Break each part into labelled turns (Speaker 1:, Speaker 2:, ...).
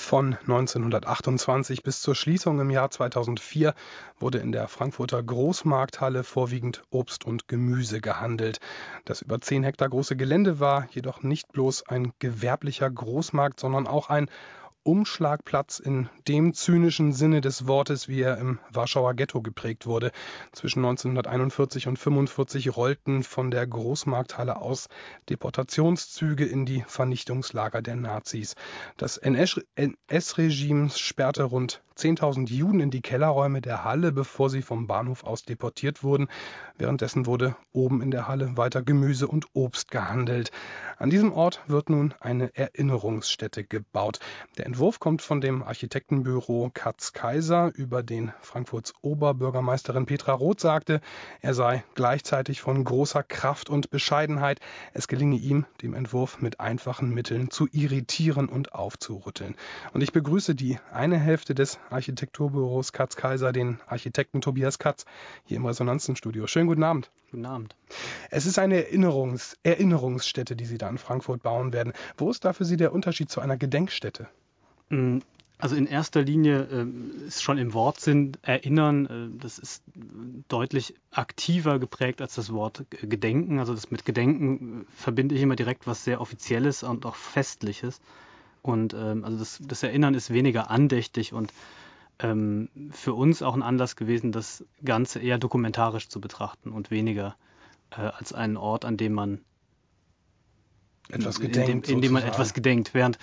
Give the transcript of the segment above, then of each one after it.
Speaker 1: Von 1928 bis zur Schließung im Jahr 2004 wurde in der Frankfurter Großmarkthalle vorwiegend Obst und Gemüse gehandelt. Das über 10 Hektar große Gelände war jedoch nicht bloß ein gewerblicher Großmarkt, sondern auch ein Umschlagplatz in dem zynischen Sinne des Wortes, wie er im Warschauer Ghetto geprägt wurde. Zwischen 1941 und 1945 rollten von der Großmarkthalle aus Deportationszüge in die Vernichtungslager der Nazis. Das NS-Regime sperrte rund 10.000 Juden in die Kellerräume der Halle, bevor sie vom Bahnhof aus deportiert wurden. Währenddessen wurde oben in der Halle weiter Gemüse und Obst gehandelt. An diesem Ort wird nun eine Erinnerungsstätte gebaut. Der Entwurf kommt von dem Architektenbüro Katz-Kaiser, über den Frankfurts Oberbürgermeisterin Petra Roth sagte, er sei gleichzeitig von großer Kraft und Bescheidenheit. Es gelinge ihm, dem Entwurf mit einfachen Mitteln zu irritieren und aufzurütteln. Und ich begrüße die eine Hälfte des Architekturbüros Katz-Kaiser, den Architekten Tobias Katz, hier im Resonanzenstudio. Schönen guten Abend.
Speaker 2: Guten Abend.
Speaker 1: Es ist eine Erinnerungsstätte, die Sie da in Frankfurt bauen werden. Wo ist da für Sie der Unterschied zu einer Gedenkstätte?
Speaker 2: Also in erster Linie ist schon im Wortsinn erinnern, das ist deutlich aktiver geprägt als das Wort Gedenken. Also das mit Gedenken verbinde ich immer direkt was sehr Offizielles und auch Festliches. Und also das Erinnern ist weniger andächtig und für uns auch ein Anlass gewesen, das Ganze eher dokumentarisch zu betrachten und weniger als einen Ort, an dem man
Speaker 1: Etwas gedenkt,
Speaker 2: in dem man etwas gedenkt, während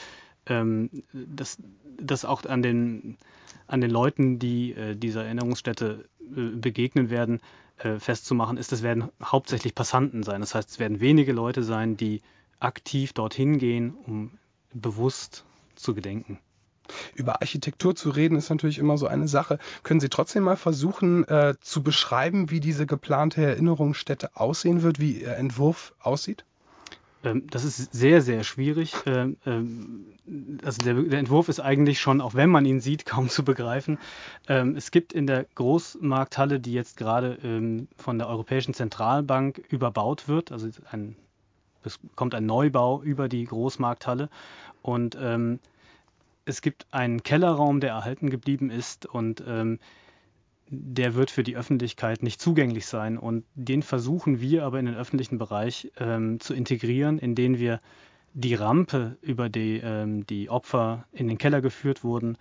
Speaker 2: das auch an den Leuten, die dieser Erinnerungsstätte begegnen werden, festzumachen ist, es werden hauptsächlich Passanten sein. Das heißt, es werden wenige Leute sein, die aktiv dorthin gehen, um bewusst zu gedenken.
Speaker 1: Über Architektur zu reden ist natürlich immer so eine Sache. Können Sie trotzdem mal versuchen zu beschreiben, wie diese geplante Erinnerungsstätte aussehen wird, wie Ihr Entwurf aussieht?
Speaker 2: Das ist sehr, sehr schwierig. Also der Entwurf ist eigentlich schon, auch wenn man ihn sieht, kaum zu begreifen. Es gibt in der Großmarkthalle, die jetzt gerade von der Europäischen Zentralbank überbaut wird, also es kommt ein Neubau über die Großmarkthalle und es gibt einen Kellerraum, der erhalten geblieben ist und der wird für die Öffentlichkeit nicht zugänglich sein und den versuchen wir aber in den öffentlichen Bereich zu integrieren, indem wir die Rampe, über die Opfer in den Keller geführt wurden,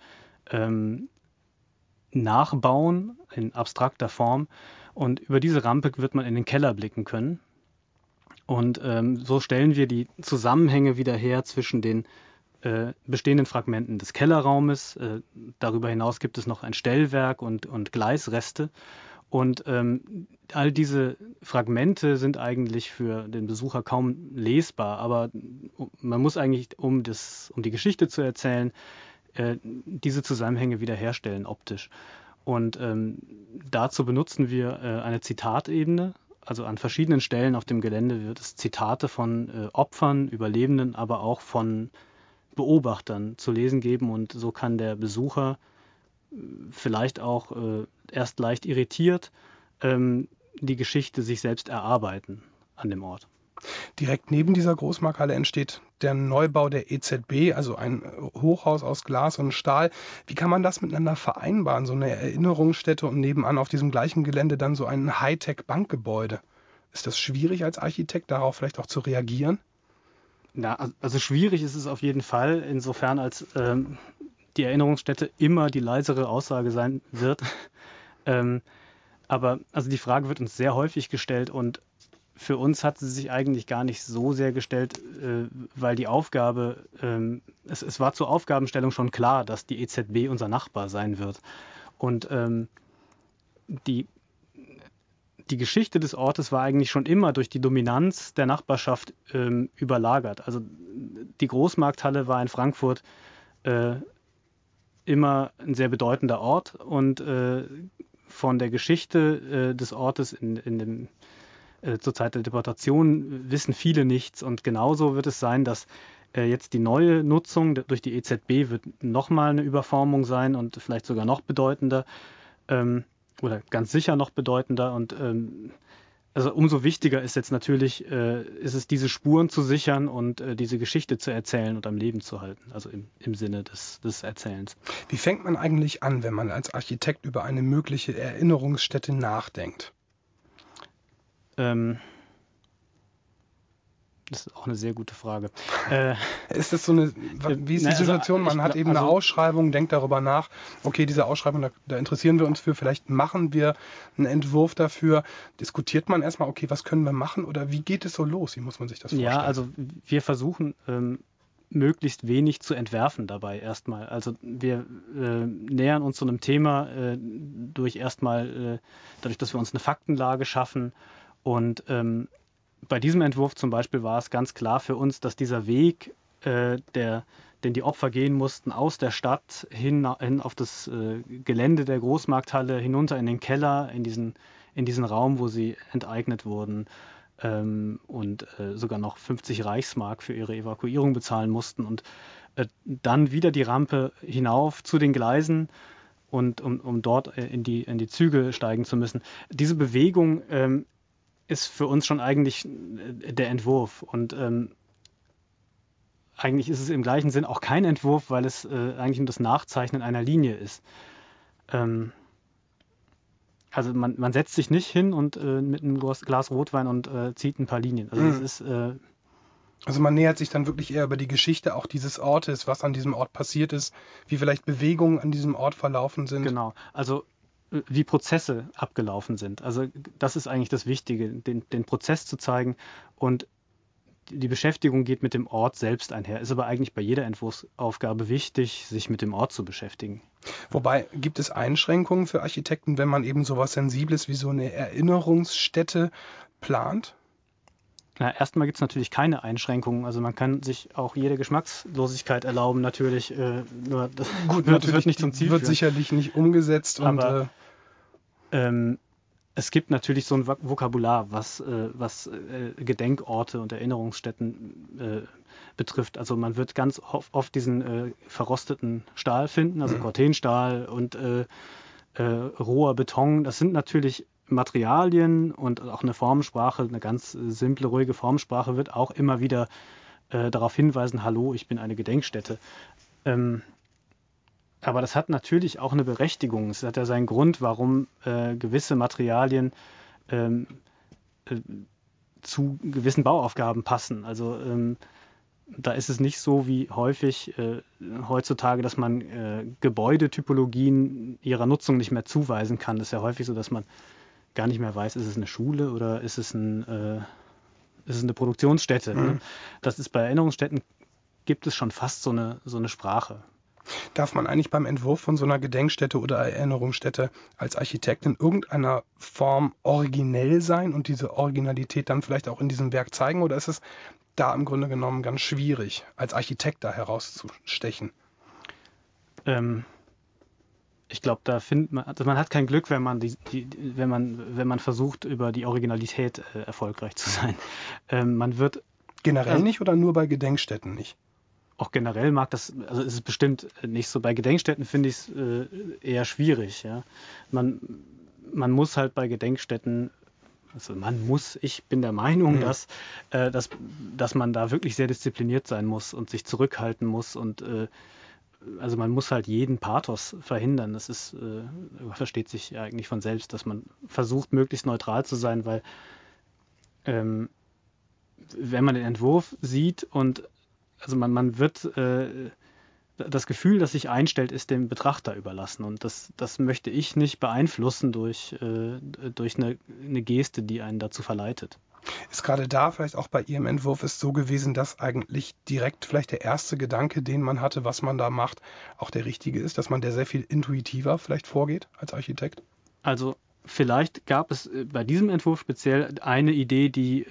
Speaker 2: nachbauen in abstrakter Form und über diese Rampe wird man in den Keller blicken können und so stellen wir die Zusammenhänge wieder her zwischen den bestehenden Fragmenten des Kellerraumes. Darüber hinaus gibt es noch ein Stellwerk und Gleisreste. Und all diese Fragmente sind eigentlich für den Besucher kaum lesbar. Aber man muss eigentlich, um die Geschichte zu erzählen, diese Zusammenhänge wiederherstellen optisch. Und dazu benutzen wir eine Zitatebene. Also an verschiedenen Stellen auf dem Gelände wird es Zitate von Opfern, Überlebenden, aber auch von Beobachtern zu lesen geben und so kann der Besucher vielleicht auch erst leicht irritiert die Geschichte sich selbst erarbeiten an dem Ort.
Speaker 1: Direkt neben dieser Großmarkthalle entsteht der Neubau der EZB, also ein Hochhaus aus Glas und Stahl. Wie kann man das miteinander vereinbaren, so eine Erinnerungsstätte und nebenan auf diesem gleichen Gelände dann so ein Hightech-Bankgebäude? Ist das schwierig als Architekt, darauf vielleicht auch zu reagieren?
Speaker 2: Na, also schwierig ist es auf jeden Fall, insofern als die Erinnerungsstätte immer die leisere Aussage sein wird. Aber also die Frage wird uns sehr häufig gestellt und für uns hat sie sich eigentlich gar nicht so sehr gestellt, weil die Aufgabe, es war zur Aufgabenstellung schon klar, dass die EZB unser Nachbar sein wird. Und die Geschichte des Ortes war eigentlich schon immer durch die Dominanz der Nachbarschaft überlagert. Also die Großmarkthalle war in Frankfurt immer ein sehr bedeutender Ort und von der Geschichte des Ortes zur Zeit der Deportation wissen viele nichts. Und genauso wird es sein, dass jetzt die neue Nutzung durch die EZB wird nochmal eine Überformung sein und vielleicht sogar noch bedeutender oder ganz sicher noch bedeutender. Und Also umso wichtiger ist jetzt natürlich, ist es, diese Spuren zu sichern und diese Geschichte zu erzählen und am Leben zu halten, also im Sinne des Erzählens.
Speaker 1: Wie fängt man eigentlich an, wenn man als Architekt über eine mögliche Erinnerungsstätte nachdenkt?
Speaker 2: Ähm, Das ist auch eine sehr gute Frage.
Speaker 1: Ist das so eine, wie ist die Situation? Man hat eben eine Ausschreibung, denkt darüber nach, okay, diese Ausschreibung, da interessieren wir uns für, vielleicht machen wir einen Entwurf dafür. Diskutiert man erstmal, okay, was können wir machen oder wie geht es so los? Wie muss man sich das vorstellen?
Speaker 2: Ja, also wir versuchen möglichst wenig zu entwerfen dabei erstmal. Also wir nähern uns so einem Thema dadurch, dass wir uns eine Faktenlage schaffen. Und bei diesem Entwurf zum Beispiel war es ganz klar für uns, dass dieser Weg, den die Opfer gehen mussten, aus der Stadt hin auf das Gelände der Großmarkthalle, hinunter in den Keller, in diesen Raum, wo sie enteignet wurden, und sogar noch 50 Reichsmark für ihre Evakuierung bezahlen mussten und dann wieder die Rampe hinauf zu den Gleisen und um dort in die Züge steigen zu müssen. Diese Bewegung ist für uns schon eigentlich der Entwurf und eigentlich ist es im gleichen Sinn auch kein Entwurf, weil es eigentlich nur das Nachzeichnen einer Linie ist. Also man setzt sich nicht hin und mit einem Glas Rotwein und zieht ein paar Linien. Also das ist
Speaker 1: also man nähert sich dann wirklich eher über die Geschichte auch dieses Ortes, was an diesem Ort passiert ist, wie vielleicht Bewegungen an diesem Ort verlaufen sind.
Speaker 2: Genau. Also wie Prozesse abgelaufen sind. Also das ist eigentlich das Wichtige, den Prozess zu zeigen, und die Beschäftigung geht mit dem Ort selbst einher. Ist aber eigentlich bei jeder Entwurfsaufgabe wichtig, sich mit dem Ort zu beschäftigen.
Speaker 1: Wobei, gibt es Einschränkungen für Architekten, wenn man eben sowas Sensibles wie so eine Erinnerungsstätte plant?
Speaker 2: Na, erstmal gibt es natürlich keine Einschränkungen. Also man kann sich auch jede Geschmackslosigkeit erlauben, natürlich. Nur das wird nicht zum Ziel
Speaker 1: wird
Speaker 2: führen.
Speaker 1: sicherlich nicht umgesetzt.
Speaker 2: Aber es gibt natürlich so ein Vokabular, was Gedenkorte und Erinnerungsstätten betrifft. Also man wird ganz oft diesen verrosteten Stahl finden, also Cortenstahl und roher Beton. Das sind natürlich Materialien und auch eine Formensprache, eine ganz simple, ruhige Formensprache wird auch immer wieder darauf hinweisen, hallo, ich bin eine Gedenkstätte. Aber das hat natürlich auch eine Berechtigung. Es hat ja seinen Grund, warum gewisse Materialien zu gewissen Bauaufgaben passen. Also da ist es nicht so wie häufig heutzutage, dass man Gebäudetypologien ihrer Nutzung nicht mehr zuweisen kann. Das ist ja häufig so, dass man gar nicht mehr weiß, ist es eine Schule oder ist es eine Produktionsstätte. Ne? Das ist bei Erinnerungsstätten, gibt es schon fast so eine Sprache.
Speaker 1: Darf man eigentlich beim Entwurf von so einer Gedenkstätte oder Erinnerungsstätte als Architekt in irgendeiner Form originell sein und diese Originalität dann vielleicht auch in diesem Werk zeigen? Oder ist es da im Grunde genommen ganz schwierig, als Architekt da herauszustechen?
Speaker 2: Ich glaube, da findet man, also man hat kein Glück, wenn man wenn man versucht, über die Originalität erfolgreich zu sein. Man wird
Speaker 1: generell nicht oder nur bei Gedenkstätten nicht?
Speaker 2: Auch generell mag das, also ist es bestimmt nicht so. Bei Gedenkstätten finde ich es eher schwierig. Ja. Man muss halt bei Gedenkstätten, ich bin der Meinung, dass man da wirklich sehr diszipliniert sein muss und sich zurückhalten muss und also man muss halt jeden Pathos verhindern. Das ist, versteht sich ja eigentlich von selbst, dass man versucht, möglichst neutral zu sein, weil wenn man den Entwurf sieht und also man wird das Gefühl, das sich einstellt, ist dem Betrachter überlassen. Und das möchte ich nicht beeinflussen durch eine Geste, die einen dazu verleitet.
Speaker 1: Ist gerade da vielleicht auch bei Ihrem Entwurf ist so gewesen, dass eigentlich direkt vielleicht der erste Gedanke, den man hatte, was man da macht, auch der richtige ist, dass man der sehr viel intuitiver vielleicht vorgeht als Architekt?
Speaker 2: Also vielleicht gab es bei diesem Entwurf speziell eine Idee, die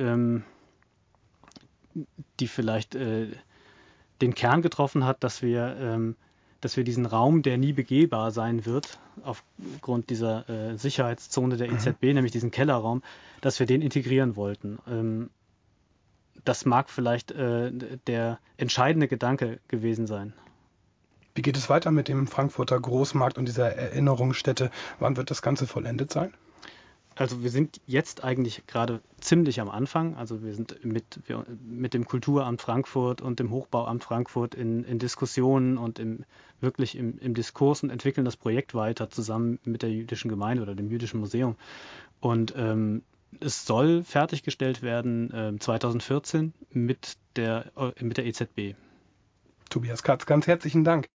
Speaker 2: vielleicht den Kern getroffen hat, dass wir diesen Raum, der nie begehbar sein wird, aufgrund dieser Sicherheitszone der EZB, nämlich diesen Kellerraum, dass wir den integrieren wollten. Das mag vielleicht der entscheidende Gedanke gewesen sein.
Speaker 1: Wie geht es weiter mit dem Frankfurter Großmarkt und dieser Erinnerungsstätte? Wann wird das Ganze vollendet sein?
Speaker 2: Also wir sind jetzt eigentlich gerade ziemlich am Anfang. Also wir sind mit dem Kulturamt Frankfurt und dem Hochbauamt Frankfurt in Diskussionen und wirklich im Diskurs und entwickeln das Projekt weiter zusammen mit der jüdischen Gemeinde oder dem Jüdischen Museum. Und es soll fertiggestellt werden 2014 mit der EZB.
Speaker 1: Tobias Katz, ganz herzlichen Dank.